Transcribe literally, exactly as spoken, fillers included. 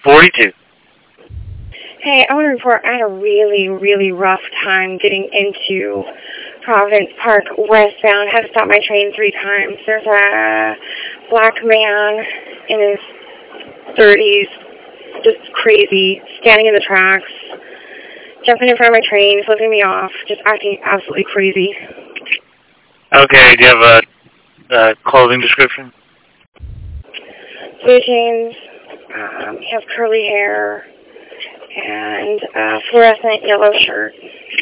forty-two. Hey, I want to report I had a really, really rough time getting into Providence Park westbound. Had to stop my train three times. There's a black man in his thirties, just crazy, standing in the tracks, jumping in front of my train, flipping me off, just acting absolutely crazy. Okay, do you have a, a clothing description? Blue jeans, um, he has curly hair, and a fluorescent yellow shirt.